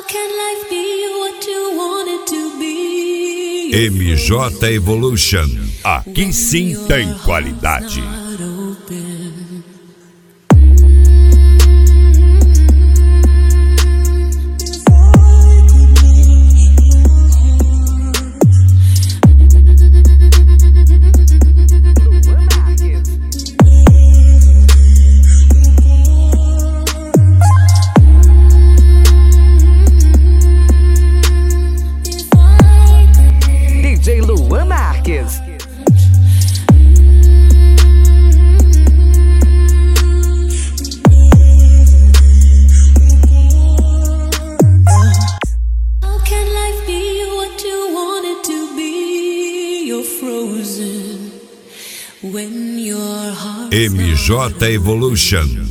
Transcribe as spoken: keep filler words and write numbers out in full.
can life be what you want it to be? M J Evolution, aqui sim tem qualidade. D J Luan Marques. How can life be what you want it to be? You're frozen when your heart M J Evolution.